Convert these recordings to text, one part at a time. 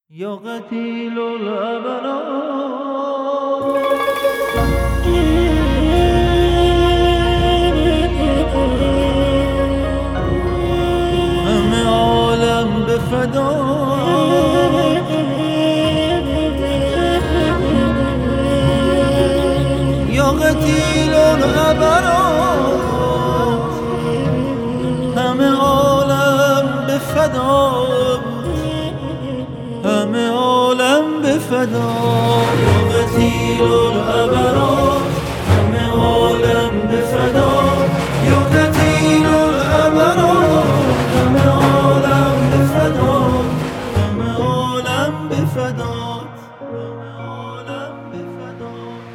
یا قتیل الابرار همه عالم به فدا یا قتیل الابرار همه عالم به فدا همه عالم به فدا یا قتیل الابرار همه عالم به فدا یا قتیل الابرار همه عالم به فدا همه عالم به فدا همه عالم به فدا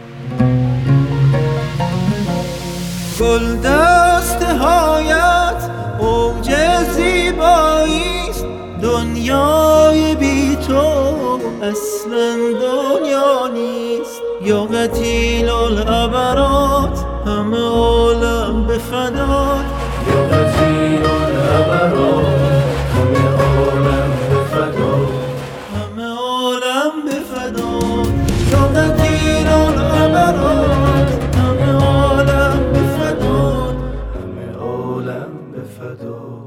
گل دستهایت اوج زیباییست دنیای بی تو اصلا دنیا نیست یا قتیل الابرات همه عالم به فدات یا قتیل الابرات همه عالم به فدات همه عالم به فدات یا قتیل الابرات همه عالم به فدات همه عالم به فدات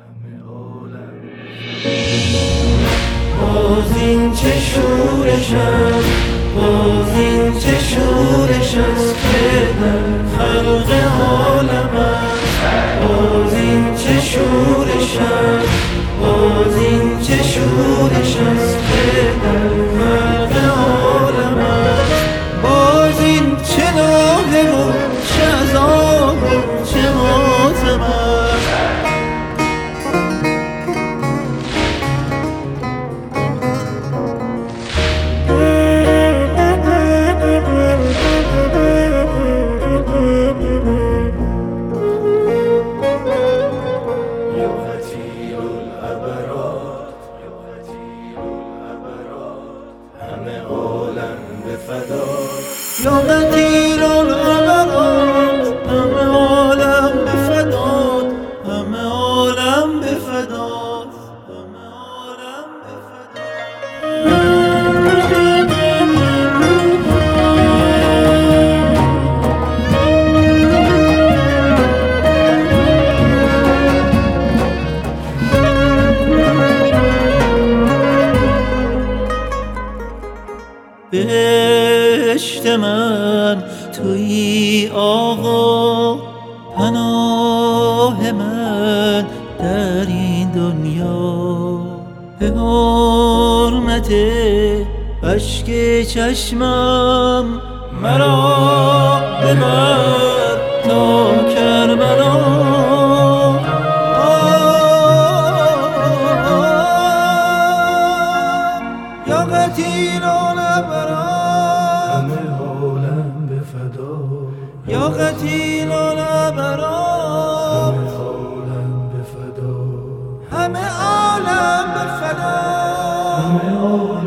باز این چه شورش است باز این چه شورش است که در خلق عالم است باز این چه شورش است باز این چه شورش است که در خلق عالم است باز این چه ناله و چه عذاب و چه ماتم است یا قتیل الابرات همه عالم به فدات همه عالم به فدات همه عالم به بهشت من تویی آقا پناه من در این دنیا به حرمت اشک چشمم مرا ببر تا کربلا یا قتیل الابرار همه عالم به فدا یا قتیل الابرار همه عالم به فدا همه عالم به فدا همه عالم